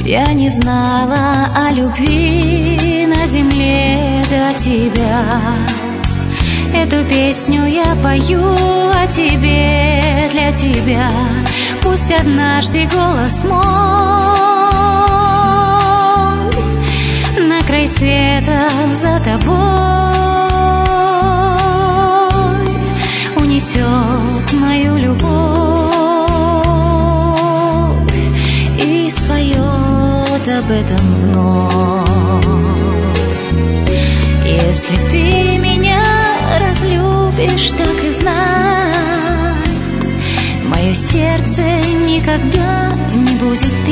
Я не знала о любви на земле до тебя. Эту песню я пою о тебе, для тебя. Пусть однажды голос мой на край света за тобой унесет мою любовь и споет об этом вновь. Если ты меня разлюбишь, так и знай, мое сердце никогда не будет петь